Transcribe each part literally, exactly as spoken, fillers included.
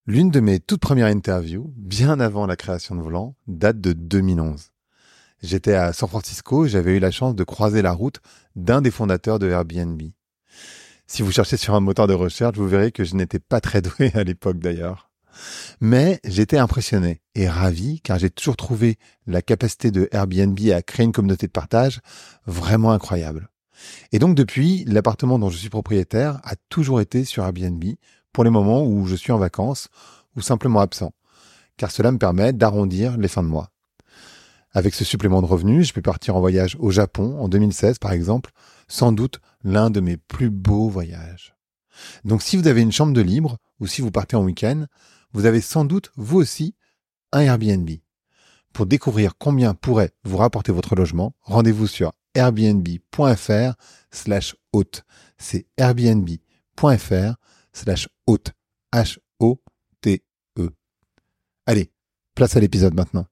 L'une de mes toutes premières interviews, bien avant la création de Volant, date de deux mille onze. J'étais à San Francisco et j'avais eu la chance de croiser la route d'un des fondateurs de Airbnb. Si vous cherchez sur un moteur de recherche, vous verrez que je n'étais pas très doué à l'époque d'ailleurs. Mais j'étais impressionné et ravi car j'ai toujours trouvé la capacité de Airbnb à créer une communauté de partage vraiment incroyable. Et donc depuis, l'appartement dont je suis propriétaire a toujours été sur Airbnb pour les moments où je suis en vacances ou simplement absent, car cela me permet d'arrondir les fins de mois. Avec ce supplément de revenus, je peux partir en voyage au Japon en deux mille seize par exemple, sans doute l'un de mes plus beaux voyages. Donc si vous avez une chambre de libre ou si vous partez en week-end, vous avez sans doute vous aussi un Airbnb. Pour découvrir combien pourrait vous rapporter votre logement, rendez-vous sur airbnb.fr slash hôte. C'est airbnb.fr slash hôte. H O T E. Allez, place à l'épisode maintenant.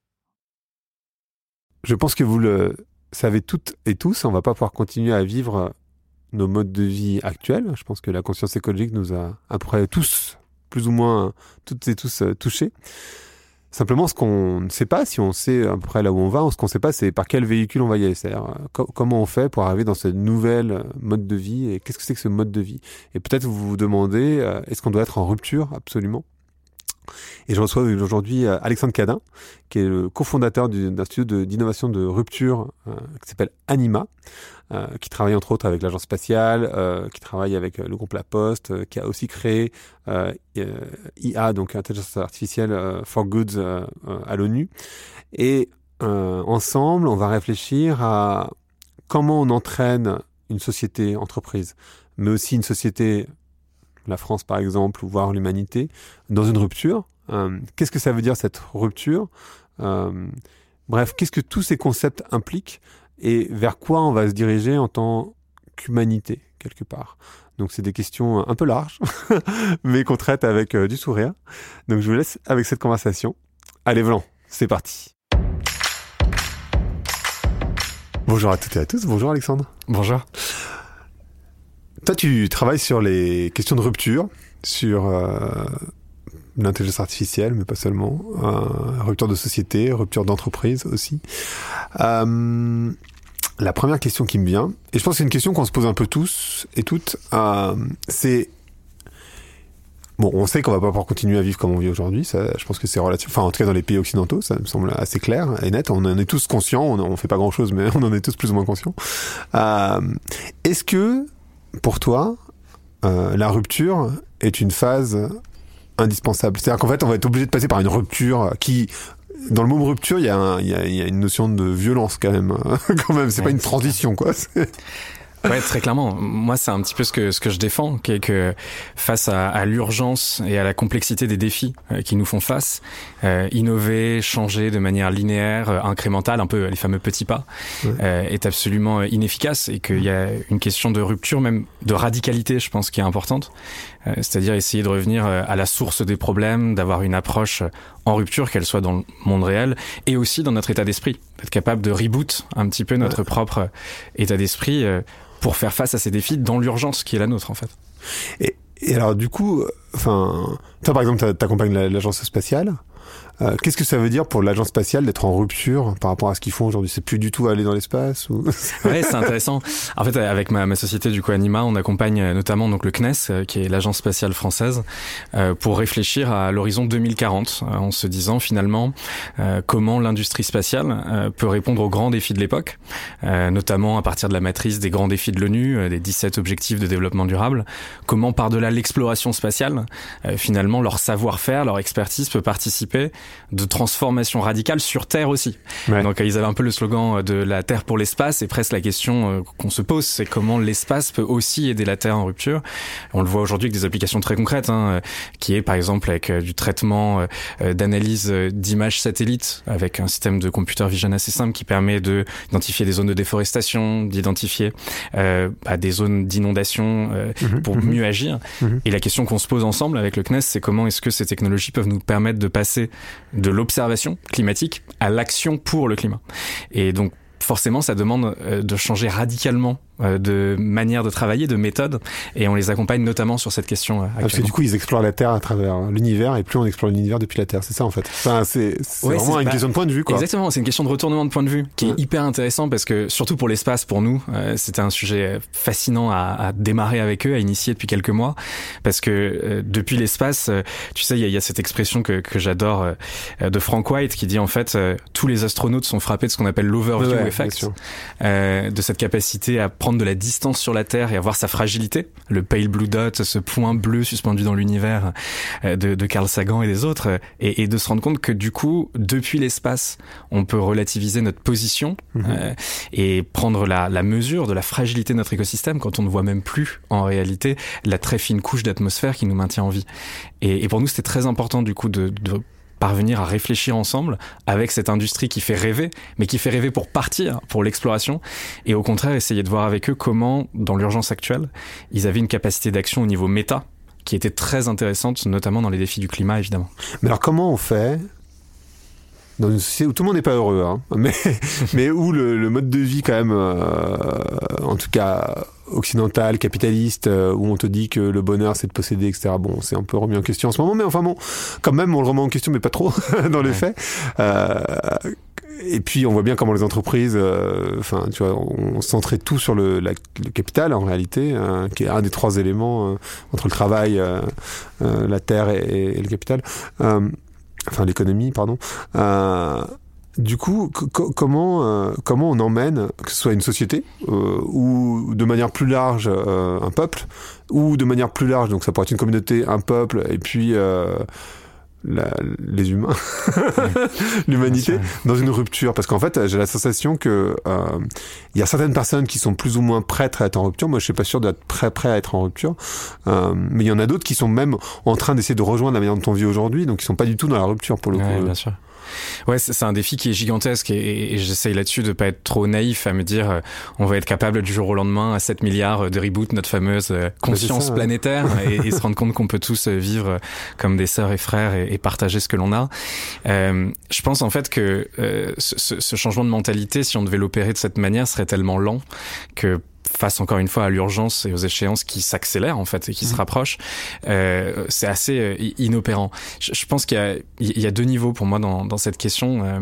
Je pense que vous le savez toutes et tous, on va pas pouvoir continuer à vivre nos modes de vie actuels. Je pense que la conscience écologique nous a après tous, plus ou moins toutes et tous touchés. Simplement, ce qu'on ne sait pas, si on sait à peu près là où on va, ce qu'on ne sait pas, c'est par quel véhicule on va y aller. C'est-à-dire, co- comment on fait pour arriver dans ce nouvel mode de vie et qu'est-ce que c'est que ce mode de vie. Et peut-être vous vous demandez, euh, est-ce qu'on doit être en rupture? Absolument. Et je reçois aujourd'hui Alexandre Cadin, qui est le cofondateur d'un studio de, d'innovation de rupture euh, qui s'appelle Anima, euh, qui travaille entre autres avec l'agence spatiale, euh, qui travaille avec le groupe La Poste, euh, qui a aussi créé euh, I A, donc Intelligence Artificielle euh, for Goods euh, euh, à l'ONU. Et euh, ensemble, on va réfléchir à comment on entraîne une société, entreprise, mais aussi une société, la France par exemple, ou voire l'humanité, dans une rupture. Euh, qu'est-ce que ça veut dire cette rupture? euh, Bref, qu'est-ce que tous ces concepts impliquent et vers quoi on va se diriger en tant qu'humanité, quelque part. Donc c'est des questions un peu larges, mais qu'on traite avec euh, du sourire. Donc je vous laisse avec cette conversation. Allez, Volant, c'est parti. Bonjour à toutes et à tous, bonjour Alexandre. Bonjour. Toi, tu travailles sur les questions de rupture, sur euh, l'intelligence artificielle, mais pas seulement, euh, rupture de société, rupture d'entreprise aussi. Euh, la première question qui me vient, et je pense que c'est une question qu'on se pose un peu tous et toutes, euh, c'est... Bon, on sait qu'on va pas pouvoir continuer à vivre comme on vit aujourd'hui, ça, je pense que c'est relatif, enfin en tout cas dans les pays occidentaux, ça me semble assez clair et net, on en est tous conscients, on, on fait pas grand-chose, mais on en est tous plus ou moins conscients. Euh, est-ce que pour toi, euh, la rupture est une phase indispensable? C'est-à-dire qu'en fait, on va être obligé de passer par une rupture qui, dans le mot rupture, il y a, un, il y a, il y a une notion de violence quand même. quand même, c'est ouais, pas une transition, quoi. C'est... Ouais, très clairement. Moi, c'est un petit peu ce que ce que je défends, qui est que face à, à l'urgence et à la complexité des défis euh, qui nous font face, euh, innover, changer de manière linéaire, euh, incrémentale, un peu les fameux petits pas, ouais. euh, est absolument inefficace et qu'il y a une question de rupture, même de radicalité, je pense, qui est importante. Euh, c'est-à-dire essayer de revenir à la source des problèmes, d'avoir une approche en rupture, qu'elle soit dans le monde réel et aussi dans notre état d'esprit, être capable de reboot un petit peu notre ouais. propre état d'esprit. Euh, pour faire face à ces défis dans l'urgence qui est la nôtre, en fait. Et, et alors, du coup, enfin, toi, par exemple, t'accompagnes l'agence spatiale. Euh, qu'est-ce que ça veut dire pour l'agence spatiale d'être en rupture par rapport à ce qu'ils font aujourd'hui? C'est plus du tout aller dans l'espace ou... Ouais, c'est intéressant. En fait, avec ma, ma société du coup Anima, on accompagne notamment donc le C N E S, qui est l'agence spatiale française, euh, pour réfléchir à l'horizon deux mille quarante, euh, en se disant finalement euh, comment l'industrie spatiale euh, peut répondre aux grands défis de l'époque, euh, notamment à partir de la matrice des grands défis de l'ONU, euh, des dix-sept objectifs de développement durable. Comment par-delà l'exploration spatiale, euh, finalement leur savoir-faire, leur expertise peut participer de transformation radicale sur Terre aussi. Ouais. Donc ils avaient un peu le slogan de la Terre pour l'espace, et presque la question qu'on se pose, c'est comment l'espace peut aussi aider la Terre en rupture. On le voit aujourd'hui avec des applications très concrètes, hein, qui est par exemple avec du traitement euh, d'analyse d'images satellites avec un système de computer vision assez simple qui permet de d'identifier des zones de déforestation, d'identifier euh, bah, des zones d'inondation euh, mmh, pour mmh. mieux agir. Mmh. Et la question qu'on se pose ensemble avec le C N E S, c'est comment est-ce que ces technologies peuvent nous permettre de passer de l'observation climatique à l'action pour le climat. Et donc, forcément, ça demande de changer radicalement euh, de manière de travailler, de méthode, et on les accompagne notamment sur cette question. Euh, ah, parce que du coup, ils explorent la Terre à travers l'univers, et plus on explore l'univers depuis la Terre, c'est ça en fait. Enfin, c'est, c'est ouais, vraiment c'est, une bah, question de point de vue, quoi. Exactement, c'est une question de retournement de point de vue qui ouais. est hyper intéressant parce que surtout pour l'espace, pour nous, euh, c'était un sujet fascinant à, à démarrer avec eux, à initier depuis quelques mois, parce que euh, depuis l'espace, euh, tu sais, il y, y a cette expression que, que j'adore euh, de Frank White qui dit en fait euh, tous les astronautes sont frappés de ce qu'on appelle l'overview ouais, effect, euh, de cette capacité à prendre de la distance sur la Terre et à voir sa fragilité, le pale blue dot, ce point bleu suspendu dans l'univers euh, de, de Carl Sagan et des autres, euh, et, et de se rendre compte que du coup, depuis l'espace, on peut relativiser notre position mmh. euh, et prendre la, la mesure de la fragilité de notre écosystème quand on ne voit même plus en réalité la très fine couche d'atmosphère qui nous maintient en vie. Et, et pour nous, c'était très important du coup de, de parvenir à réfléchir ensemble avec cette industrie qui fait rêver, mais qui fait rêver pour partir, pour l'exploration, et au contraire essayer de voir avec eux comment, dans l'urgence actuelle, ils avaient une capacité d'action au niveau méta qui était très intéressante, notamment dans les défis du climat, évidemment. Mais alors comment on fait dans une société où tout le monde n'est pas heureux, hein, mais, mais où le, le mode de vie quand même, euh, en tout cas occidental, capitaliste, euh, où on te dit que le bonheur c'est de posséder, et cetera. Bon, c'est un peu remis en question en ce moment, mais enfin bon, quand même on le remet en question, mais pas trop dans les ouais. faits. Euh, et puis on voit bien comment les entreprises, enfin euh, tu vois, on centrait tout sur le, la, le capital en réalité, euh, qui est un des trois éléments euh, entre le travail, euh, euh, la terre et, et le capital. Euh, enfin l'économie, pardon. Euh, du coup, c- comment euh, comment on emmène, que ce soit une société euh, ou de manière plus large euh, un peuple, ou de manière plus large, donc ça pourrait être une communauté, un peuple, et puis euh, la, les humains, l'humanité, dans une rupture. Parce qu'en fait, j'ai la sensation que euh, il y a certaines personnes qui sont plus ou moins prêtes à être en rupture. Moi, je suis pas sûr d'être prêt, prêt à être en rupture. Euh, mais il y en a d'autres qui sont même en train d'essayer de rejoindre la manière dont on vit aujourd'hui, donc ils sont pas du tout dans la rupture pour le ouais, coup. Bien sûr. Ouais, c'est, c'est un défi qui est gigantesque et, et j'essaye là-dessus de pas être trop naïf à me dire euh, on va être capable du jour au lendemain à sept milliards de reboot notre fameuse euh, conscience ça, planétaire ouais. et, et se rendre compte qu'on peut tous vivre comme des sœurs et frères et, et partager ce que l'on a. Euh, je pense en fait que euh, ce, ce changement de mentalité, si on devait l'opérer de cette manière, serait tellement lent que face encore une fois à l'urgence et aux échéances qui s'accélèrent en fait et qui mmh. se rapprochent, euh, c'est assez euh, inopérant. Je, je pense qu'il y a, il y a deux niveaux pour moi dans, dans cette question. Euh,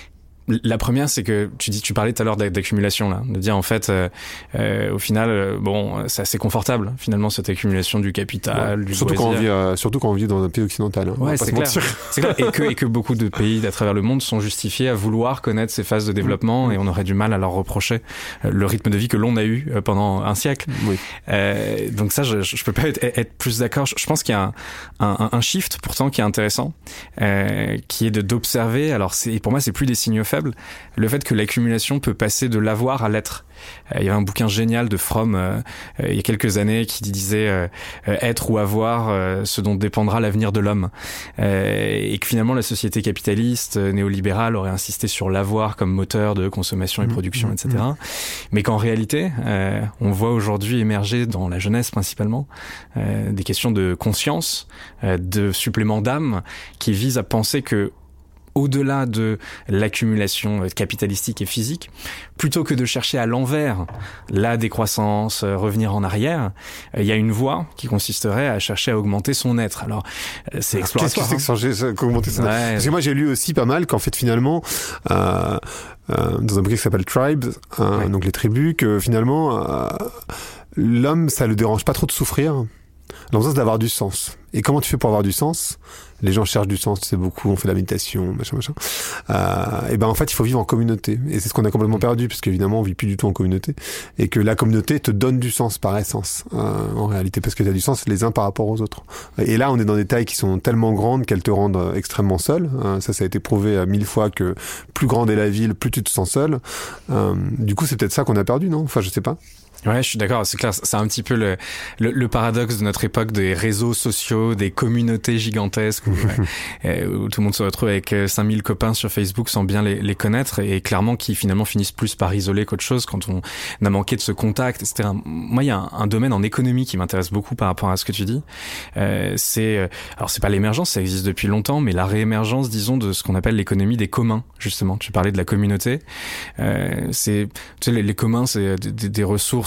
La première, c'est que tu dis, tu parlais tout à l'heure d'accumulation là, de dire en fait, euh, euh, au final, euh, bon, c'est assez confortable finalement cette accumulation du capital, ouais. du surtout loisir. quand on vit, euh, surtout quand on vit dans un pays occidental. Hein, ouais, c'est clair. c'est clair. Et que et que beaucoup de pays à travers le monde sont justifiés à vouloir connaître ces phases de développement mmh. et on aurait du mal à leur reprocher le rythme de vie que l'on a eu pendant un siècle. Oui. Euh, donc ça, je, je peux pas être, être plus d'accord. Je, je pense qu'il y a un, un, un shift pourtant qui est intéressant, euh, qui est de d'observer. Alors c'est pour moi, c'est plus des signaux faibles. Le fait que l'accumulation peut passer de l'avoir à l'être. Euh, il y avait un bouquin génial de Fromm euh, euh, il y a quelques années qui disait euh, euh, être ou avoir euh, ce dont dépendra l'avenir de l'homme. Euh, et que finalement la société capitaliste euh, néolibérale aurait insisté sur l'avoir comme moteur de consommation et production, mmh, et cetera. Mmh. Mais qu'en réalité, euh, on voit aujourd'hui émerger dans la jeunesse principalement euh, des questions de conscience, euh, de supplément d'âme qui visent à penser que au-delà de l'accumulation capitalistique et physique, plutôt que de chercher à l'envers la décroissance, revenir en arrière, il y a une voie qui consisterait à chercher à augmenter son être. Alors, c'est exploratoire. Qu'est-ce que c'est que changer, augmenter son être? Ouais. Parce que moi, j'ai lu aussi pas mal qu'en fait, finalement, euh, euh, dans un bouquin qui s'appelle Tribes, euh, ouais. donc les tribus, que finalement, euh, l'homme, ça le dérange pas trop de souffrir. L'importance d'avoir du sens. Et comment tu fais pour avoir du sens? Les gens cherchent du sens, c'est beaucoup, on fait de la méditation, machin, machin. Euh, et ben en fait, il faut vivre en communauté. Et c'est ce qu'on a complètement perdu, parce qu'évidemment, on vit plus du tout en communauté. Et que la communauté te donne du sens par essence, euh, en réalité, parce que tu as du sens les uns par rapport aux autres. Et là, on est dans des tailles qui sont tellement grandes qu'elles te rendent extrêmement seul. Euh, ça, ça a été prouvé à mille fois que plus grande est la ville, plus tu te sens seul. Euh, du coup, c'est peut-être ça qu'on a perdu, non? Enfin, je sais pas. Ouais, je suis d'accord, c'est clair, c'est un petit peu le, le, le paradoxe de notre époque des réseaux sociaux, des communautés gigantesques où, euh, où tout le monde se retrouve avec cinq mille copains sur Facebook sans bien les, les connaître et clairement qui finalement finissent plus par isoler qu'autre chose quand on a manqué de ce contact, et cetera. Moi, il y a un, un domaine en économie qui m'intéresse beaucoup par rapport à ce que tu dis. Euh, c'est, alors c'est pas l'émergence, ça existe depuis longtemps, mais la réémergence, disons, de ce qu'on appelle l'économie des communs, justement. Tu parlais de la communauté. Euh, c'est, tu sais, les, les communs, c'est des, des ressources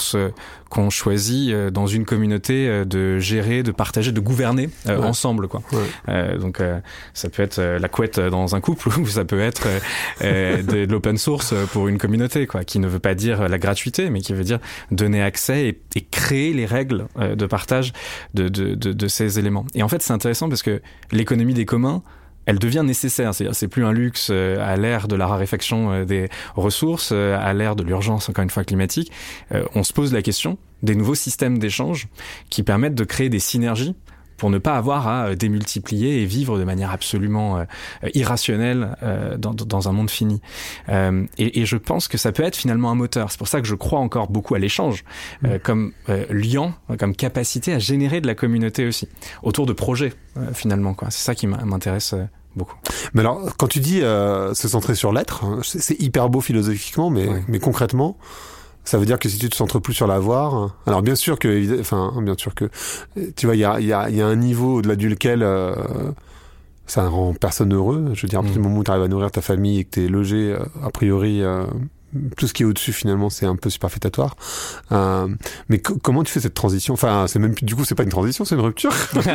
ressources qu'on choisit dans une communauté de gérer, de partager, de gouverner euh, ouais. ensemble, quoi. Ouais. Euh, donc euh, ça peut être la couette dans un couple ou ça peut être euh, de, de l'open source pour une communauté, quoi, qui ne veut pas dire la gratuité, mais qui veut dire donner accès et, et créer les règles euh, de partage de, de, de, de ces éléments. Et en fait, c'est intéressant parce que l'économie des communs, elle devient nécessaire. C'est-à-dire, c'est plus un luxe à l'ère de la raréfaction des ressources, à l'ère de l'urgence, encore une fois, climatique. Euh, on se pose la question des nouveaux systèmes d'échange qui permettent de créer des synergies pour ne pas avoir à démultiplier et vivre de manière absolument euh, irrationnelle euh, dans, dans un monde fini. Euh, et, et je pense que ça peut être finalement un moteur. C'est pour ça que je crois encore beaucoup à l'échange, euh, mmh. comme euh, liant, comme capacité à générer de la communauté aussi, autour de projets, euh, finalement, quoi. C'est ça qui m'intéresse euh, beaucoup. Mais alors, quand tu dis euh, se centrer sur l'être, hein, c'est, c'est hyper beau philosophiquement, mais, ouais. mais concrètement... Ça veut dire que si tu te centres plus sur l'avoir, alors bien sûr que, enfin, bien sûr que, tu vois, il y a, il y a, il y a un niveau au-delà duquel euh, ça rend personne heureux. Je veux dire, à partir du moment où tu arrives à nourrir ta famille et que t'es logé, euh, a priori, euh, tout ce qui est au-dessus, finalement, c'est un peu superfétatoire. Euh, mais co- comment tu fais cette transition ? Enfin, c'est même du coup, c'est pas une transition, c'est une rupture.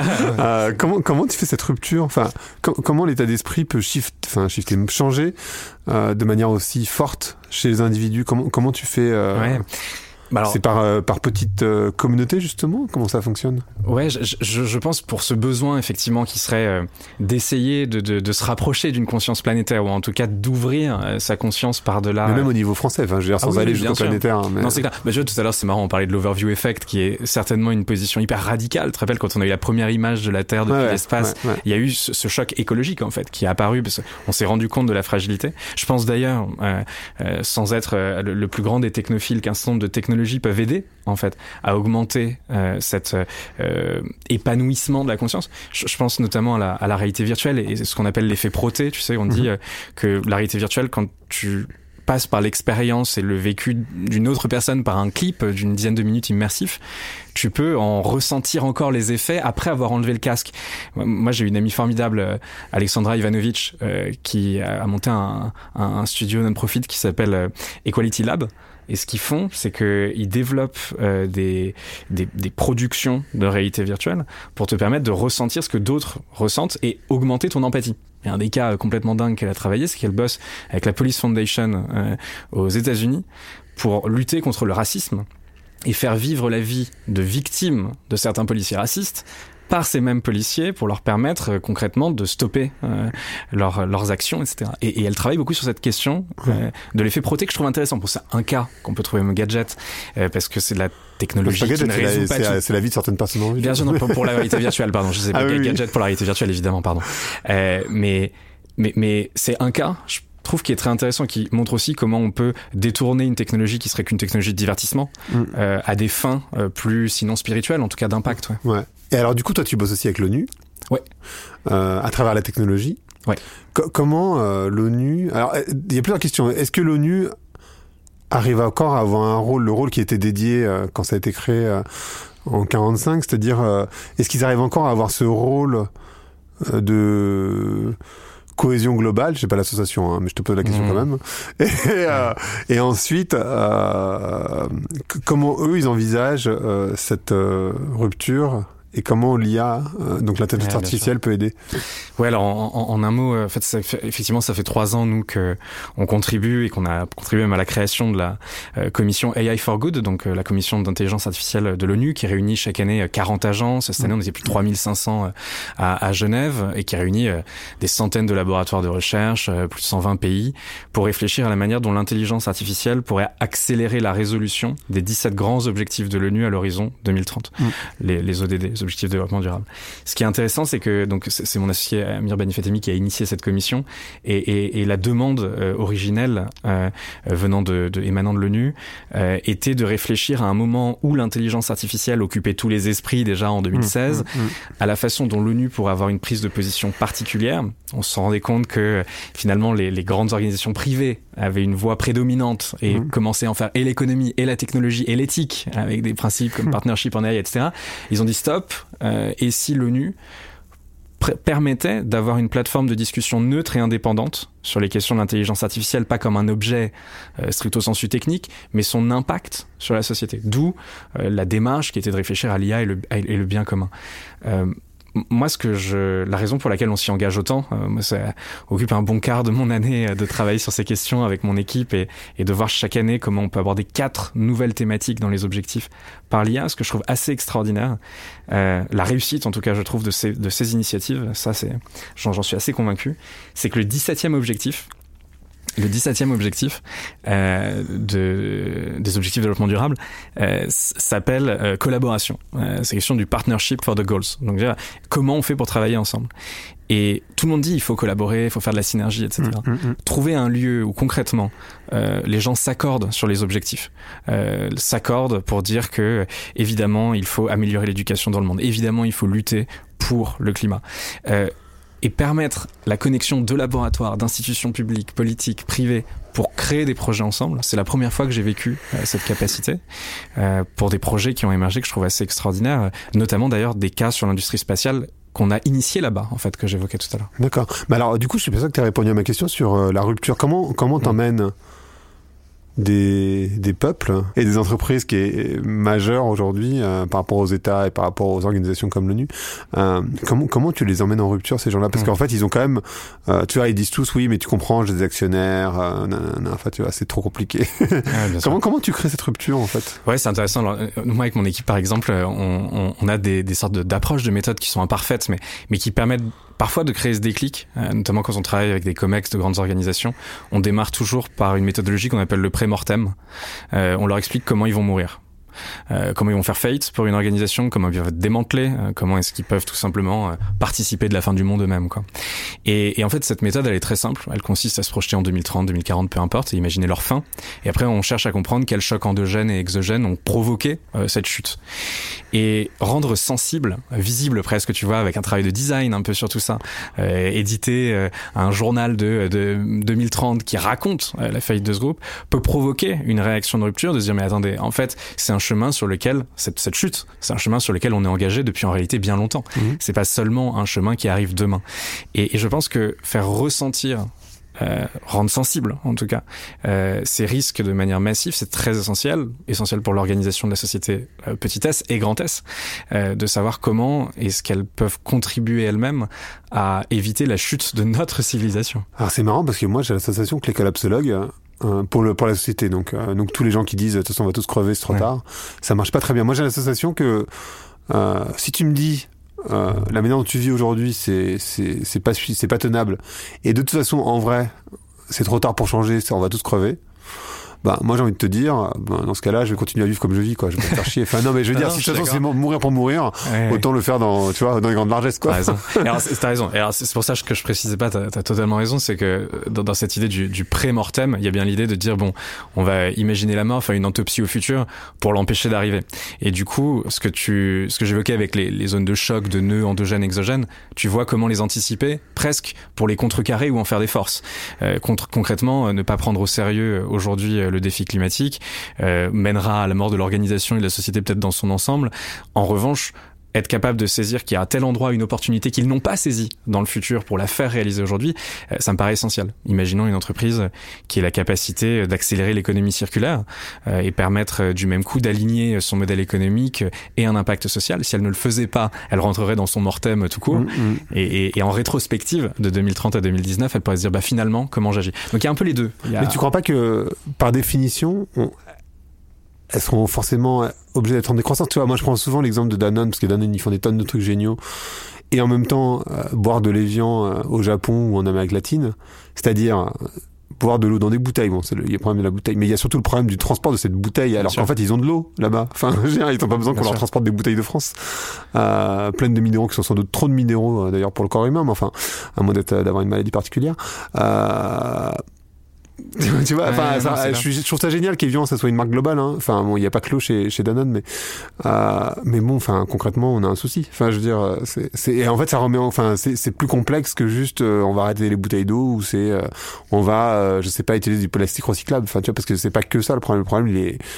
euh, comment comment tu fais cette rupture ? Enfin, com- comment l'état d'esprit peut shift, enfin, shifter, changer euh, de manière aussi forte chez les individus ? Comment comment tu fais euh, ouais. Bah alors, c'est par euh, par petite euh, communauté justement ? Comment ça fonctionne ? Ouais, je, je, je pense pour ce besoin effectivement qui serait euh, d'essayer de, de, de se rapprocher d'une conscience planétaire ou en tout cas d'ouvrir euh, sa conscience par-delà. Mais même au niveau français, enfin, je veux dire, sans ah oui, aller jusqu'au planétaire. Hein, mais... Non, c'est clair. Bah, je vois, tout à l'heure, c'est marrant, on parlait de l'overview effect qui est certainement une position hyper radicale. Tu te rappelles quand on a eu la première image de la Terre depuis ouais, l'espace, ouais, ouais. il y a eu ce, ce choc écologique en fait qui est apparu parce qu'on s'est rendu compte de la fragilité. Je pense d'ailleurs, euh, euh, sans être euh, le, le plus grand des technophiles, qu'un certain nombre de technologies peuvent aider en fait à augmenter euh, cet euh, épanouissement de la conscience. Je, je pense notamment à la, à la réalité virtuelle et, et ce qu'on appelle l'effet proté. Tu sais, on mmh. dit euh, que la réalité virtuelle, quand tu passes par l'expérience et le vécu d'une autre personne par un clip d'une dizaine de minutes immersif, tu peux en ressentir encore les effets après avoir enlevé le casque. Moi, j'ai une amie formidable, Alexandra Ivanovic, euh, qui a monté un, un, un studio non-profit qui s'appelle Equality Lab. Et ce qu'ils font, c'est qu'ils développent euh, des, des, des productions de réalité virtuelle pour te permettre de ressentir ce que d'autres ressentent et augmenter ton empathie. Et un des cas complètement dingues qu'elle a travaillé, c'est qu'elle bosse avec la Police Foundation euh, aux États-Unis pour lutter contre le racisme et faire vivre la vie de victimes de certains policiers racistes par ces mêmes policiers pour leur permettre euh, concrètement de stopper euh, leur, leurs actions, et cetera. Et, et elle travaille beaucoup sur cette question euh, de l'effet proté que je trouve intéressant. Pour ça, un cas qu'on peut trouver au gadget, euh, parce que c'est de la technologie gadget, qui ne résout pas c'est tout. La, c'est la vie de certaines personnes en vie. Bien sûr, non, pour la réalité virtuelle, pardon. Je sais pas, ah, oui, gadget oui. pour la réalité virtuelle, évidemment, pardon. Euh, mais, mais, mais c'est un cas, je trouve qui est très intéressant, qui montre aussi comment on peut détourner une technologie qui serait qu'une technologie de divertissement mm. euh, à des fins euh, plus, sinon spirituelles, en tout cas d'impact. Ouais. ouais. Et alors, du coup, toi, tu bosses aussi avec l'ONU. Ouais. Euh, à travers la technologie. Ouais. Co- comment euh, l'ONU... Alors, il y a plusieurs questions. Est-ce que l'ONU arrive encore à avoir un rôle, le rôle qui était dédié euh, quand ça a été créé euh, en quarante-cinq, c'est-à-dire, euh, est-ce qu'ils arrivent encore à avoir ce rôle euh, de... cohésion globale, je sais pas l'association, hein, mais je te pose la question mmh. quand même. Et, euh, et ensuite, euh, c- comment eux ils envisagent euh, cette euh, rupture et comment l'I A, euh, donc l'intelligence ouais, artificielle, peut aider? Ouais, alors en, en, en un mot, en fait, ça fait, effectivement, ça fait trois ans nous que on contribue et qu'on a contribué même à la création de la euh, commission A I for Good, donc euh, la commission d'intelligence artificielle de l'ONU, qui réunit chaque année quarante agences. Cette année, on était plus de trois mille cinq cents à, à Genève et qui réunit euh, des centaines de laboratoires de recherche, euh, plus de cent vingt pays, pour réfléchir à la manière dont l'intelligence artificielle pourrait accélérer la résolution des dix-sept grands objectifs de l'ONU à l'horizon deux mille trente, mmh. les, les O D D. Les objectifs de développement durable. Ce qui est intéressant, c'est que donc c'est, c'est mon associé Amir Bani Fatemi qui a initié cette commission et, et, et la demande euh, originelle euh, venant de, de émanant de l'ONU euh, était de réfléchir à un moment où l'intelligence artificielle occupait tous les esprits déjà en deux mille seize, mmh, mmh, mmh. à la façon dont l'ONU pourrait avoir une prise de position particulière. On se rendait compte que finalement les, les grandes organisations privées avaient une voix prédominante et mmh. commençaient à en faire et l'économie et la technologie et l'éthique avec des principes comme partnership en A I, et cetera. Ils ont dit stop. Euh, et si l'ONU pr- permettait d'avoir une plateforme de discussion neutre et indépendante sur les questions de l'intelligence artificielle, pas comme un objet euh, stricto sensu technique, mais son impact sur la société. D'où euh, la démarche qui était de réfléchir à l'I A et le, et le bien commun. Euh, Moi, ce que je, la raison pour laquelle on s'y engage autant, euh, moi, ça occupe un bon quart de mon année euh, de travailler sur ces questions avec mon équipe et, et de voir chaque année comment on peut aborder quatre nouvelles thématiques dans les objectifs par l'I A, ce que je trouve assez extraordinaire. Euh, la réussite, en tout cas, je trouve, de ces, de ces initiatives, ça, c'est, j'en, j'en suis assez convaincu, c'est que le dix-septième objectif, Le dix-septième objectif euh, de, des objectifs de développement durable euh, s'appelle euh, collaboration. Euh, c'est question du partnership for the goals. Donc déjà, comment on fait pour travailler ensemble? Et tout le monde dit il faut collaborer, il faut faire de la synergie, et cetera. Mmh, mmh. Trouver un lieu où concrètement euh, les gens s'accordent sur les objectifs, euh, s'accordent pour dire que évidemment il faut améliorer l'éducation dans le monde, évidemment il faut lutter pour le climat. Euh, et permettre la connexion de laboratoires, d'institutions publiques, politiques, privées, pour créer des projets ensemble. C'est la première fois que j'ai vécu euh, cette capacité euh, pour des projets qui ont émergé, que je trouve assez extraordinaires, notamment d'ailleurs des cas sur l'industrie spatiale qu'on a initié là-bas, en fait, que j'évoquais tout à l'heure. D'accord. Mais alors, du coup, je suis pas sûr que tu as répondu à ma question sur euh, la rupture. Comment comment t'emmènes mmh. des des peuples et des entreprises qui est majeure aujourd'hui euh, par rapport aux États et par rapport aux organisations comme l'ONU, euh, comment comment tu les emmènes en rupture, ces gens-là? Parce mmh. qu'en fait ils ont quand même euh, tu vois, ils disent tous oui mais tu comprends, j'ai des actionnaires, euh, nanana, enfin tu vois, c'est trop compliqué. Ouais, comment comment tu crées cette rupture en fait? Ouais, c'est intéressant. Alors, moi avec mon équipe par exemple, on on, on a des des sortes de, d'approches de méthodes qui sont imparfaites mais mais qui permettent parfois de créer ce déclic, euh, notamment quand on travaille avec des comex de grandes organisations. On démarre toujours par une méthodologie qu'on appelle le pré-mortem. Euh, on leur explique comment ils vont mourir. Euh, comment ils vont faire faillite pour une organisation, comment ils vont être démantelés, euh, comment est-ce qu'ils peuvent tout simplement euh, participer de la fin du monde eux-mêmes, quoi. Et, et en fait, cette méthode, elle est très simple. Elle consiste à se projeter en deux mille trente, deux mille quarante, peu importe, et imaginer leur fin. Et après, on cherche à comprendre quels chocs endogènes et exogènes ont provoqué euh, cette chute. Et rendre sensible, visible presque, tu vois, avec un travail de design un peu sur tout ça, euh, éditer euh, un journal de, de deux mille trente qui raconte euh, la faillite de ce groupe, peut provoquer une réaction de rupture, de se dire, mais attendez, en fait, c'est un chemin sur lequel, cette, cette chute, c'est un chemin sur lequel on est engagé depuis en réalité bien longtemps. Mmh. C'est pas seulement un chemin qui arrive demain. Et, et je pense que faire ressentir, euh, rendre sensible en tout cas, euh, ces risques de manière massive, c'est très essentiel, essentiel pour l'organisation de la société euh, petite s et grand S, euh, de savoir comment est-ce qu'elles peuvent contribuer elles-mêmes à éviter la chute de notre civilisation. Alors c'est marrant parce que moi j'ai la sensation que les collapsologues, Euh, pour le pour la société, donc euh, donc tous les gens qui disent de toute façon on va tous crever, c'est trop ouais. tard, ça marche pas très bien. Moi j'ai la sensation que euh, si tu me dis euh, la manière dont tu vis aujourd'hui c'est c'est c'est pas c'est pas tenable et de toute façon en vrai c'est trop tard pour changer, c'est, on va tous crever. Bah, moi, j'ai envie de te dire, bah, dans ce cas-là, je vais continuer à vivre comme je vis, quoi. Je vais pas me faire chier. Enfin, non, mais je veux dire, non, si de toute façon, c'est mourir pour mourir, ouais, autant ouais. le faire dans, tu vois, dans les grandes largesses, quoi. T'as raison. Et alors, c'est, t'as raison. Et alors, c'est pour ça que je précisais pas, t'as, t'as totalement raison, c'est que dans, dans cette idée du, du pré-mortem, il y a bien l'idée de dire, bon, on va imaginer la mort, faire une autopsie au futur pour l'empêcher d'arriver. Et du coup, ce que tu, ce que j'évoquais avec les, les zones de choc, de nœuds endogènes, exogènes, tu vois comment les anticiper, presque, pour les contrecarrer ou en faire des forces. Euh, contre, concrètement, euh, ne pas prendre au sérieux aujourd'hui euh, le défi climatique euh, mènera à la mort de l'organisation et de la société peut-être dans son ensemble. En revanche, être capable de saisir qu'il y a à tel endroit une opportunité qu'ils n'ont pas saisie dans le futur pour la faire réaliser aujourd'hui, euh, ça me paraît essentiel. Imaginons une entreprise qui ait la capacité d'accélérer l'économie circulaire euh, et permettre euh, du même coup d'aligner son modèle économique et un impact social. Si elle ne le faisait pas, elle rentrerait dans son mortem tout court. Mmh, mmh. Et, et, et en rétrospective, de deux mille trente à deux mille dix-neuf, elle pourrait se dire, bah finalement, comment j'agis? Donc il y a un peu les deux. Il y a... Mais tu crois pas que, par définition, on... elles seront forcément obligées d'être en décroissance. Tu vois, moi je prends souvent l'exemple de Danone, parce que Danone ils font des tonnes de trucs géniaux, et en même temps euh, boire de l'évian euh, au Japon ou en Amérique latine, c'est-à-dire euh, boire de l'eau dans des bouteilles. Bon, c'est le, il y a le problème de la bouteille, mais il y a surtout le problème du transport de cette bouteille, alors qu'en fait ils ont de l'eau là-bas. Enfin, ils n'ont pas besoin qu'on leur transporte des bouteilles de France, euh, pleines de minéraux qui sont sans doute trop de minéraux euh, d'ailleurs pour le corps humain, mais enfin, à moins d'être, d'avoir une maladie particulière. Euh, tu vois, enfin, ouais, ça, je, je trouve ça génial qu'Evian ça soit une marque globale, hein. Enfin, bon, il y a pas que l'eau chez chez Danone, mais euh, mais bon, enfin, concrètement, on a un souci. Enfin, je veux dire, c'est c'est et en fait, ça remet, enfin, c'est c'est plus complexe que juste euh, on va arrêter les bouteilles d'eau ou c'est euh, on va, euh, je sais pas, utiliser du plastique recyclable. Enfin, tu vois, parce que c'est pas que ça le problème. Le problème, il est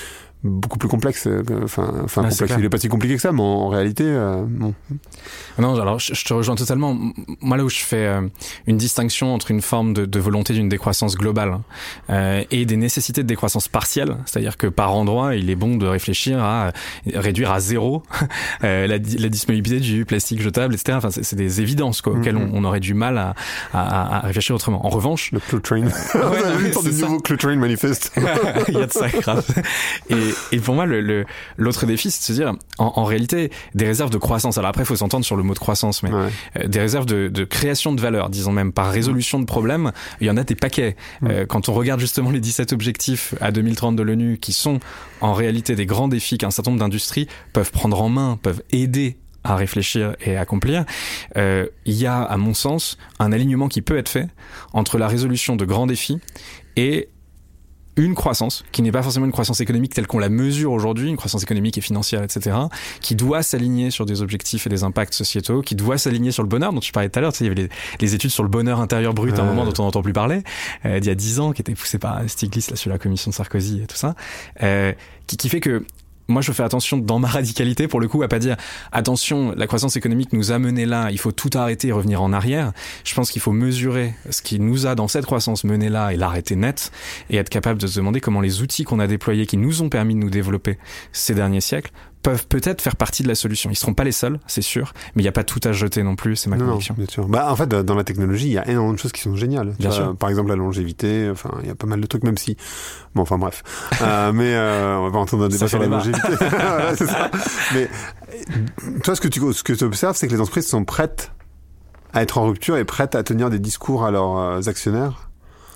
beaucoup plus complexe. Enfin, enfin Ah, complexe. Il est pas si compliqué que ça, mais en, en réalité, euh, bon. Non, alors je, je te rejoins totalement. Moi, là où je fais euh, une distinction entre une forme de, de volonté d'une décroissance globale euh, et des nécessités de décroissance partielle, c'est-à-dire que par endroit, il est bon de réfléchir à réduire à zéro euh, la, la disponibilité du plastique jetable, et cetera. Enfin, c'est, c'est des évidences quoi, auxquelles mm-hmm. on, on aurait du mal à, à, à réfléchir autrement. En revanche, le Cluetrain. Euh, ouais, Vous avez vu le nouveau Cluetrain manifeste. Il y a de ça, grave. Et, et pour moi, le, le, l'autre défi, c'est de se dire, en, en réalité, des réserves de croissance. Alors après, il faut s'entendre sur le mot de croissance, mais ouais. euh, des réserves de, de création de valeur, disons même par résolution de problèmes, il y en a des paquets. Mmh. Euh, quand on regarde justement les dix-sept objectifs à deux mille trente de l'ONU, qui sont en réalité des grands défis qu'un certain nombre d'industries peuvent prendre en main, peuvent aider à réfléchir et à accomplir, euh, il y a, à mon sens, un alignement qui peut être fait entre la résolution de grands défis et une croissance, qui n'est pas forcément une croissance économique telle qu'on la mesure aujourd'hui, une croissance économique et financière, et cetera, qui doit s'aligner sur des objectifs et des impacts sociétaux, qui doit s'aligner sur le bonheur dont tu parlais tout à l'heure. Tu sais, il y avait les, les études sur le bonheur intérieur brut, euh... un moment dont on n'entend plus parler, euh, d'il y a dix ans, qui était poussé par Stiglitz, là, sur la commission de Sarkozy et tout ça, euh, qui, qui fait que moi, je fais attention dans ma radicalité, pour le coup, à pas dire attention, la croissance économique nous a mené là, il faut tout arrêter et revenir en arrière. Je pense qu'il faut mesurer ce qui nous a, dans cette croissance, mené là et l'arrêter net, et être capable de se demander comment les outils qu'on a déployés, qui nous ont permis de nous développer ces derniers siècles, peuvent peut-être faire partie de la solution. Ils seront pas les seuls, c'est sûr, mais il n'y a pas tout à jeter non plus, c'est ma non, conviction. Non, bien sûr. Bah, en fait, dans la technologie, il y a énormément de choses qui sont géniales. Bien sûr. Euh, par exemple, la longévité, enfin, il y a pas mal de trucs, même si, bon, enfin, bref. euh, mais, euh, on va pas entrer dans un débat sur la longévité. Voilà, c'est ça. Mais, toi, ce que tu, ce que tu observes, c'est que les entreprises sont prêtes à être en rupture et prêtes à tenir des discours à leurs euh, actionnaires,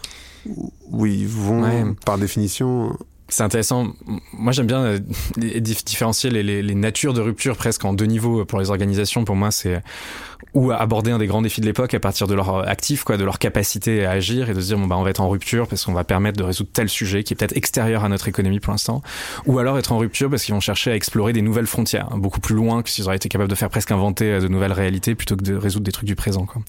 où ils vont, ouais. par définition, c'est intéressant. Moi, j'aime bien euh, différencier les, les, les natures de rupture presque en deux niveaux pour les organisations. Pour moi, c'est ou aborder un des grands défis de l'époque à partir de leur actif, quoi, de leur capacité à agir et de se dire bon bah on va être en rupture parce qu'on va permettre de résoudre tel sujet qui est peut-être extérieur à notre économie pour l'instant, ou alors être en rupture parce qu'ils vont chercher à explorer des nouvelles frontières, hein, beaucoup plus loin que s'ils auraient été capables de faire presque inventer de nouvelles réalités plutôt que de résoudre des trucs du présent, quoi.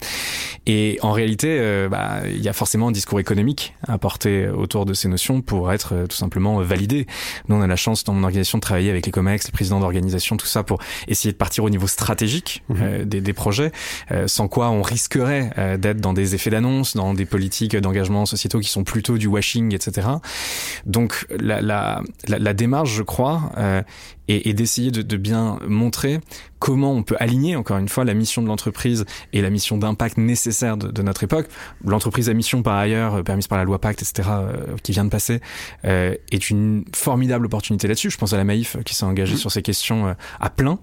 Et en réalité, euh, bah il y a forcément un discours économique à porter autour de ces notions pour être euh, tout simplement validé. Nous, on a la chance dans mon organisation de travailler avec les COMEX, les présidents d'organisation, tout ça pour essayer de partir au niveau stratégique mmh. euh, des, des projets. Euh, sans quoi on risquerait euh, d'être dans des effets d'annonce, dans des politiques d'engagement sociétaux qui sont plutôt du washing, et cetera. Donc la, la, la, la démarche, je crois, euh, est, est d'essayer de, de bien montrer comment on peut aligner, encore une fois, la mission de l'entreprise et la mission d'impact nécessaire de, de notre époque. L'entreprise à mission, par ailleurs, permise par la loi Pacte, et cetera, euh, qui vient de passer, euh, est une formidable opportunité là-dessus. Je pense à la Maïf qui s'est engagée mmh. sur ces questions euh, à plein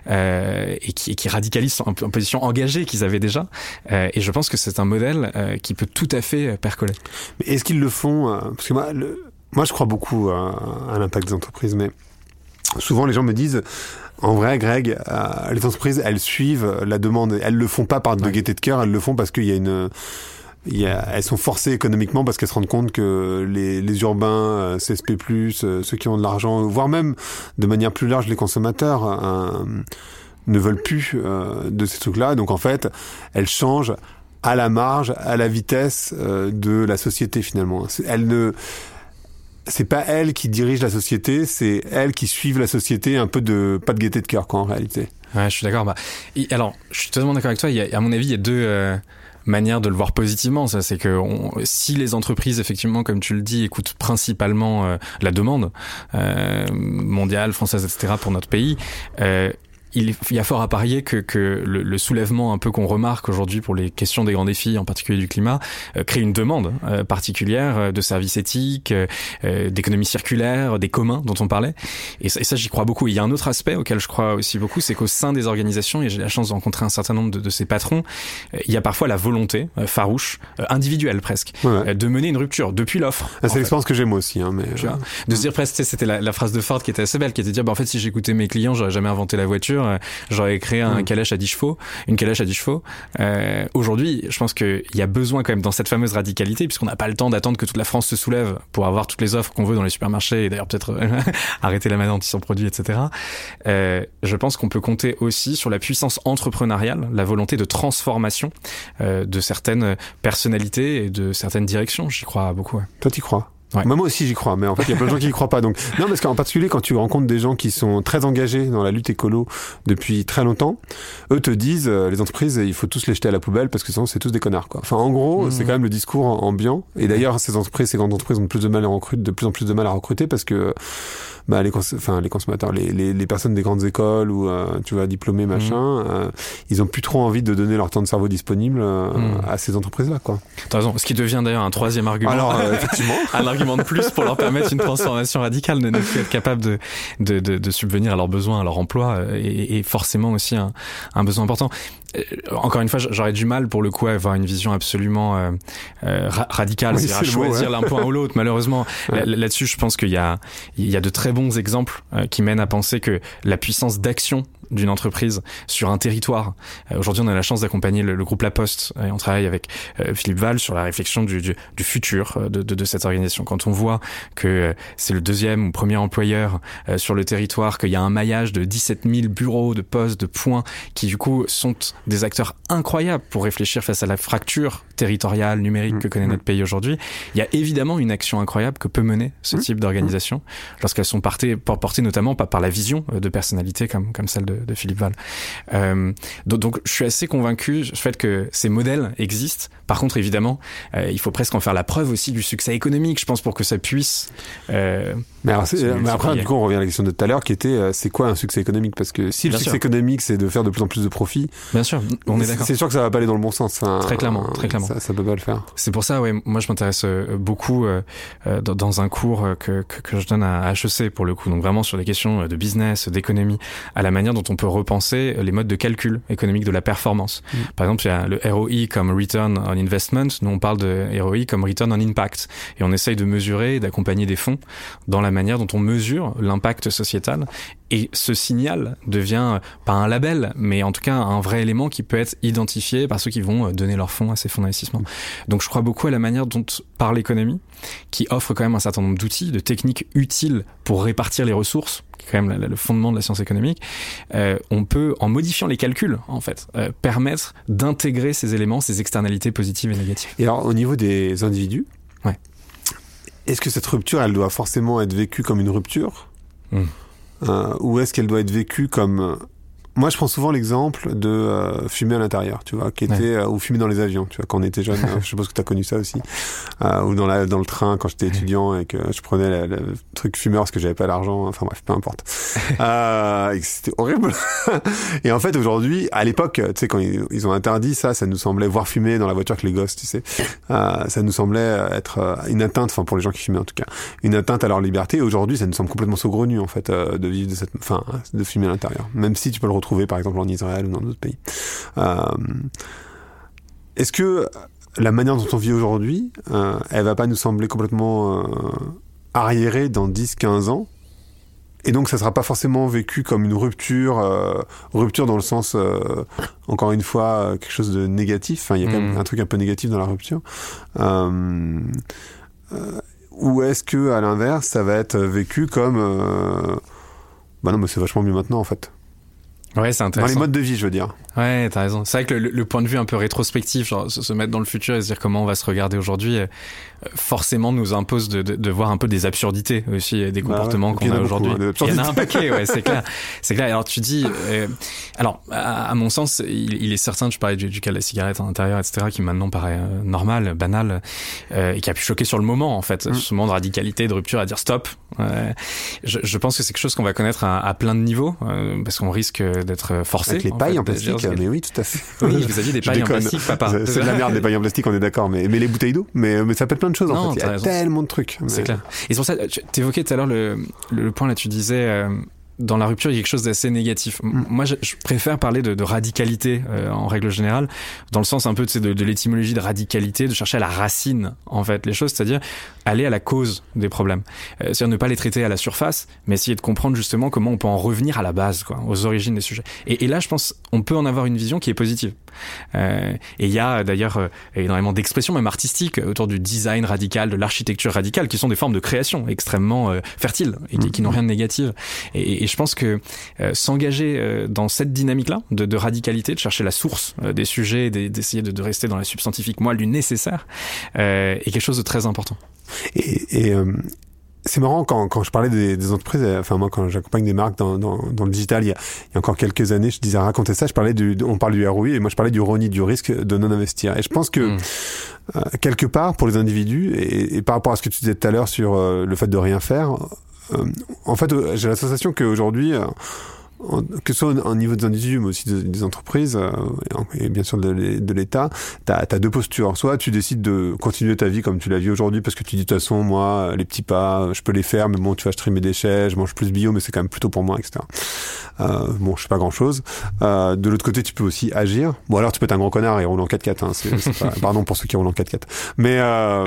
euh, et, qui, et qui radicalise en, en position engagée qu'ils avaient déjà. Euh, et je pense que c'est un modèle euh, qui peut tout à fait percoler. Mais est-ce qu'ils le font euh, Parce que moi, le, moi, je crois beaucoup à, à l'impact des entreprises, mais souvent les gens me disent en vrai, Greg, euh, les entreprises, elles suivent la demande. Elles le font pas par de ouais. gaieté de cœur, elles le font parce qu'il y a une... Il y a, elles sont forcées économiquement parce qu'elles se rendent compte que les, les urbains, euh, C S P plus, euh, ceux qui ont de l'argent, voire même de manière plus large les consommateurs, euh, ne veulent plus euh, de ces trucs-là. Donc en fait, elles changent à la marge, à la vitesse euh, de la société finalement. Elles ne... C'est pas elles qui dirigent la société, c'est elles qui suivent la société, un peu de pas de gaieté de cœur, quoi, en réalité. Ouais, je suis d'accord. Bah, alors, je suis totalement d'accord avec toi. Il y a, à mon avis, il y a deux euh, manières de le voir positivement. Ça, c'est que on, si les entreprises, effectivement, comme tu le dis, écoutent principalement euh, la demande euh, mondiale, française, et cetera, pour notre pays. Euh, Il y a fort à parier que, que le, le soulèvement un peu qu'on remarque aujourd'hui pour les questions des grands défis, en particulier du climat, euh, crée une demande euh, particulière euh, de services éthiques, euh, d'économie circulaire, des communs dont on parlait. Et ça, et ça, j'y crois beaucoup. Et il y a un autre aspect auquel je crois aussi beaucoup, c'est qu'au sein des organisations, et j'ai la chance de rencontrer un certain nombre de, de ces patrons, euh, il y a parfois la volonté euh, farouche, euh, individuelle presque, ouais, ouais. Euh, de mener une rupture depuis l'offre. Ah, c'est l'expérience que j'ai moi aussi. Hein, mais tu vois, de se dire presque, c'était la, la phrase de Ford qui était assez belle, qui était de dire, bah, en fait, si j'écoutais mes clients, j'aurais jamais inventé la voiture. J'aurais créé un mmh. calèche à dix chevaux, une calèche à dix chevaux. Euh, aujourd'hui, je pense qu'il y a besoin quand même dans cette fameuse radicalité, puisqu'on n'a pas le temps d'attendre que toute la France se soulève pour avoir toutes les offres qu'on veut dans les supermarchés, et d'ailleurs peut-être arrêter la manne anti-sans-produits, et cetera. Euh, je pense qu'on peut compter aussi sur la puissance entrepreneuriale, la volonté de transformation euh, de certaines personnalités et de certaines directions. J'y crois beaucoup. Ouais. Toi, t'y crois ? Ouais. Moi aussi j'y crois, mais en fait il y a plein de gens qui y croient pas. Donc non, parce qu'en particulier quand tu rencontres des gens qui sont très engagés dans la lutte écolo depuis très longtemps, eux te disent euh, les entreprises il faut tous les jeter à la poubelle parce que sinon c'est tous des connards quoi. Enfin en gros mmh. c'est quand même le discours ambiant. Et d'ailleurs ces entreprises, ces grandes entreprises ont de plus de mal à recruter, de plus en plus de mal à recruter parce que bah les cons- enfin les consommateurs, les, les les personnes des grandes écoles ou euh, tu vois diplômés machin, mmh. euh, ils ont plus trop envie de donner leur temps de cerveau disponible euh, mmh. à ces entreprises là quoi. T'as raison. Ce qui devient d'ailleurs un troisième argument. Alors euh, effectivement. Un argument de plus pour leur permettre une transformation radicale, de ne plus être capable de, de, de, de subvenir à leurs besoins, à leur emploi, et, et forcément aussi un, un besoin important. Encore une fois, j'aurais du mal pour le coup à avoir une vision absolument euh, euh, radicale, oui, c'est-à-dire à choisir ouais. l'un point ou l'autre. Malheureusement, ouais. là-dessus, je pense qu'il y a, il y a de très bons exemples euh, qui mènent à penser que la puissance d'action d'une entreprise sur un territoire. Euh, aujourd'hui, on a la chance d'accompagner le, le groupe La Poste et on travaille avec euh, Philippe Val sur la réflexion du, du, du futur de, de, de cette organisation. Quand on voit que euh, c'est le deuxième ou premier employeur euh, sur le territoire, qu'il y a un maillage de dix-sept mille bureaux, de postes, de points qui du coup sont des acteurs incroyables pour réfléchir face à la fracture territoriale, numérique que connaît notre pays aujourd'hui. Il y a évidemment une action incroyable que peut mener ce type d'organisation lorsqu'elles sont portées, portées notamment par, par la vision de personnalités comme, comme celle de, de Philippe Val. Euh, donc, donc, je suis assez convaincu du fait que ces modèles existent. Par contre, évidemment, euh, il faut presque en faire la preuve aussi du succès économique, je pense, pour que ça puisse... Euh, mais, alors, c'est, mais après, du coup, on revient à la question de tout à l'heure qui était, euh, c'est quoi un succès économique? Parce que si le Bien succès sûr. économique, c'est de faire de plus en plus de profit... Bien sûr, on est d'accord. C'est sûr que ça va pas aller dans le bon sens. Hein. Très clairement, très clairement. Ça, ça peut pas le faire. C'est pour ça, ouais, moi je m'intéresse beaucoup euh, dans, dans un cours que, que, que je donne à H E C pour le coup. Donc vraiment sur des questions de business, d'économie, à la manière dont on peut repenser les modes de calcul économique de la performance. Mmh. Par exemple, il y a le R O I comme Return on Investment. Nous, on parle de R O I comme Return on Impact. Et on essaye de mesurer et d'accompagner des fonds dans la manière dont on mesure l'impact sociétal. Et ce signal devient pas un label, mais en tout cas un vrai élément qui peut être identifié par ceux qui vont donner leurs fonds à ces fonds d'investissement. Donc je crois beaucoup à la manière dont parle l'économie, qui offre quand même un certain nombre d'outils, de techniques utiles pour répartir les ressources, qui est quand même le fondement de la science économique. Euh, on peut, en modifiant les calculs, en fait, euh, permettre d'intégrer ces éléments, ces externalités positives et négatives. Et alors, au niveau des individus, ouais. est-ce que cette rupture, elle doit forcément être vécue comme une rupture mmh. euh, ou est-ce qu'elle doit être vécue comme... Moi, je prends souvent l'exemple de euh, fumer à l'intérieur, tu vois, qui était ouais. euh, ou fumer dans les avions, tu vois, quand on était jeune. Je suppose que t'as connu ça aussi, euh, ou dans la dans le train quand j'étais étudiant et que je prenais la, la, le truc fumeur parce que j'avais pas l'argent. Enfin bref, peu importe. euh, et c'était horrible. Et en fait, aujourd'hui, à l'époque, tu sais, quand ils, ils ont interdit ça, ça nous semblait voir fumer dans la voiture avec les gosses, tu sais, euh, ça nous semblait être une atteinte, enfin pour les gens qui fumaient en tout cas, une atteinte à leur liberté. Et aujourd'hui, ça nous semble complètement saugrenu en fait euh, de vivre de cette, enfin, de fumer à l'intérieur, même si tu peux le trouver par exemple en Israël ou dans d'autres pays. Euh, est-ce que la manière dont on vit aujourd'hui, euh, elle va pas nous sembler complètement euh, arriérée dans dix quinze ans? Et donc ça sera pas forcément vécu comme une rupture, euh, rupture dans le sens, euh, encore une fois, quelque chose de négatif. Enfin, il y a quand même mmh. un truc un peu négatif dans la rupture. Euh, euh, ou est-ce que, à l'inverse, ça va être vécu comme, euh, bah non, mais c'est vachement mieux maintenant en fait. Ouais, c'est intéressant. Dans les modes de vie, je veux dire. Ouais, t'as raison. C'est vrai que le, le point de vue un peu rétrospectif, genre se, se mettre dans le futur et se dire comment on va se regarder aujourd'hui, euh, forcément nous impose de, de, de voir un peu des absurdités aussi, des comportements bah ouais, qu'on a, a aujourd'hui. Beaucoup, hein, il y en a un paquet, ouais, c'est clair. C'est clair. Alors tu dis, euh, alors à, à mon sens, il, il est certain, tu parlais du, du cas de la cigarette à l'intérieur, et cetera, qui maintenant paraît euh, normal, banal, euh, et qui a pu choquer sur le moment en fait, mmh. ce moment de radicalité, de rupture, à dire stop. Euh, je, je pense que c'est quelque chose qu'on va connaître à, à plein de niveaux, euh, parce qu'on risque d'être forcé. Avec les pailles en, fait, en plastique, dire, mais oui, tout à fait. Oui, vous aviez des pailles en plastique, papa. C'est, c'est de la merde, des pailles en plastique, on est d'accord, mais, mais les bouteilles d'eau, mais, mais ça peut être plein de choses, non, en fait. Il y a raison. Tellement de trucs. C'est mais... clair. Et c'est pour ça, tu évoquais tout à l'heure le, le point, là, tu disais, euh, dans la rupture, il y a quelque chose d'assez négatif. Mm. Moi, je, je préfère parler de, de radicalité, euh, en règle générale, dans le sens un peu, tu sais, de, de l'étymologie de radicalité, de chercher à la racine, en fait, les choses, c'est-à-dire aller à la cause des problèmes. Euh, c'est-à-dire ne pas les traiter à la surface, mais essayer de comprendre justement comment on peut en revenir à la base, quoi, aux origines des sujets. Et, et là, je pense, on peut en avoir une vision qui est positive. Euh, et il y a d'ailleurs euh, énormément d'expressions, même artistiques, autour du design radical, de l'architecture radicale, qui sont des formes de création extrêmement euh, fertiles et qui, qui n'ont rien de négatif. Et, et je pense que euh, s'engager euh, dans cette dynamique-là de, de radicalité, de chercher la source euh, des sujets, d'essayer de, de rester dans la substantifique moelle du nécessaire, euh, est quelque chose de très important. Et, et euh, c'est marrant quand, quand je parlais des, des entreprises, enfin moi quand j'accompagne des marques dans, dans, dans le digital, il y, a, il y a encore quelques années, je disais raconter ça, je parlais du, on parle du R O I et moi je parlais du R O N I, du risque de non investir. Et je pense que mmh. euh, quelque part pour les individus et, et par rapport à ce que tu disais tout à l'heure sur euh, le fait de rien faire, euh, en fait euh, j'ai la sensation qu'aujourd'hui euh, que ce soit au niveau des individus mais aussi des, des entreprises euh, et bien sûr de, de l'État, t'as, t'as deux postures. Soit tu décides de continuer ta vie comme tu la vis aujourd'hui parce que tu dis de toute façon moi les petits pas je peux les faire mais bon tu vois je trie mes déchets, je mange plus bio mais c'est quand même plutôt pour moi et cetera. Euh, bon je fais pas grand chose. Euh, de l'autre côté tu peux aussi agir. Bon alors tu peux être un gros connard et rouler en quatre-quatre. Hein, c'est, c'est pas, pardon pour ceux qui roulent en quatre-quatre. Mais euh,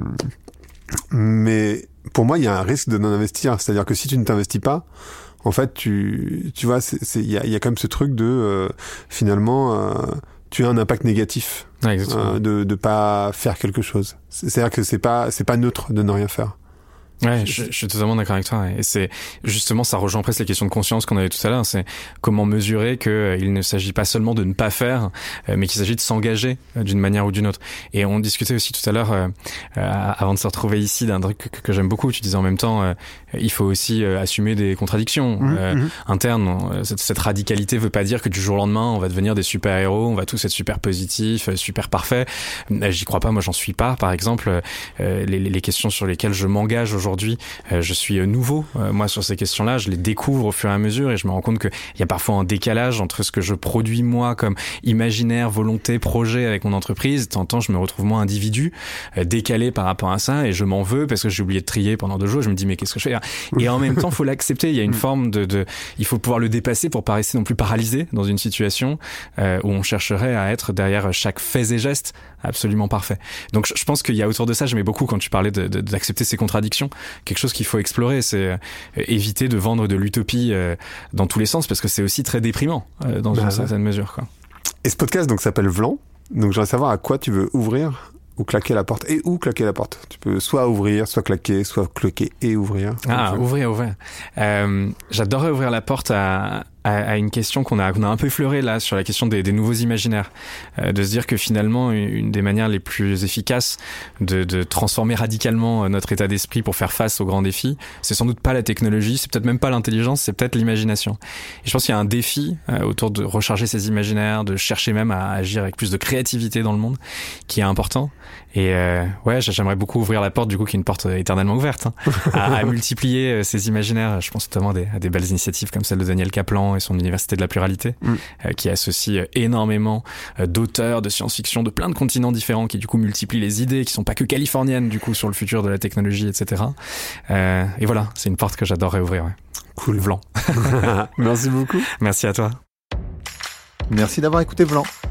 mais pour moi il y a un risque de non investir. C'est-à-dire que si tu ne t'investis pas en fait, tu, tu vois, c'est, c'est, il y a, il y a quand même ce truc de, euh, finalement, euh, tu as un impact négatif, ouais, euh, de, de pas faire quelque chose. C'est-à-dire que c'est pas, c'est pas neutre de ne rien faire. Ouais, je, je suis totalement d'accord avec toi. Et c'est justement, ça rejoint presque les questions de conscience qu'on avait tout à l'heure. C'est comment mesurer que euh, il ne s'agit pas seulement de ne pas faire, euh, mais qu'il s'agit de s'engager euh, d'une manière ou d'une autre. Et on discutait aussi tout à l'heure, euh, euh, avant de se retrouver ici, d'un truc que, que j'aime beaucoup. Tu disais en même temps, euh, il faut aussi euh, assumer des contradictions mmh, euh, mmh. internes. Cette, cette radicalité veut pas dire que du jour au lendemain, on va devenir des super héros, on va tous être super positifs, super parfaits. J'y crois pas. Moi, j'en suis pas. Par exemple, euh, les, les questions sur lesquelles je m'engage aujourd'hui. Aujourd'hui, euh, je suis nouveau, euh, moi, sur ces questions-là. Je les découvre au fur et à mesure et je me rends compte qu'il y a parfois un décalage entre ce que je produis, moi, comme imaginaire, volonté, projet avec mon entreprise. De temps en temps, je me retrouve, moi, individu, euh, décalé par rapport à ça et je m'en veux parce que j'ai oublié de trier pendant deux jours. Je me dis, mais qu'est-ce que je fais? Et en même temps, il faut l'accepter. Il y a une forme de, de... Il faut pouvoir le dépasser pour pas rester non plus paralysé dans une situation euh, où on chercherait à être derrière chaque fait et geste absolument parfait. Donc, je, je pense qu'il y a autour de ça, j'aimais beaucoup quand tu parlais de, de, d'accepter ces contradictions. Quelque chose qu'il faut explorer, c'est euh, éviter de vendre de l'utopie euh, dans tous les sens, parce que c'est aussi très déprimant euh, dans bah, une ouais. certaine mesure, quoi. Et ce podcast donc s'appelle Vlan. Donc j'aimerais savoir à quoi tu veux ouvrir ou claquer la porte, et où claquer la porte. Tu peux soit ouvrir, soit claquer, soit claquer et ouvrir. Ah, ouvrir, ouvrir. Euh, j'adorerais ouvrir la porte à, à, à une question qu'on a, qu'on a un peu effleurée là, sur la question des, des nouveaux imaginaires. Euh, de se dire que finalement, une des manières les plus efficaces de, de transformer radicalement notre état d'esprit pour faire face aux grands défis, c'est sans doute pas la technologie, c'est peut-être même pas l'intelligence, c'est peut-être l'imagination. Et je pense qu'il y a un défi euh, autour de recharger ces imaginaires, de chercher même à agir avec plus de créativité dans le monde, qui est important. Et euh, ouais, j'aimerais beaucoup ouvrir la porte, du coup, qui est une porte éternellement ouverte, hein, à, à multiplier euh, ces imaginaires. Je pense notamment à des, à des belles initiatives comme celle de Daniel Kaplan et son Université de la pluralité, mm. euh, qui associe énormément euh, d'auteurs de science-fiction de plein de continents différents, qui du coup multiplient les idées, qui sont pas que californiennes, du coup, sur le futur de la technologie, et cetera. Euh, et voilà, c'est une porte que j'adorerais ouvrir. Ouais. Cool. Vlan. Merci beaucoup. Merci à toi. Merci d'avoir écouté Vlan.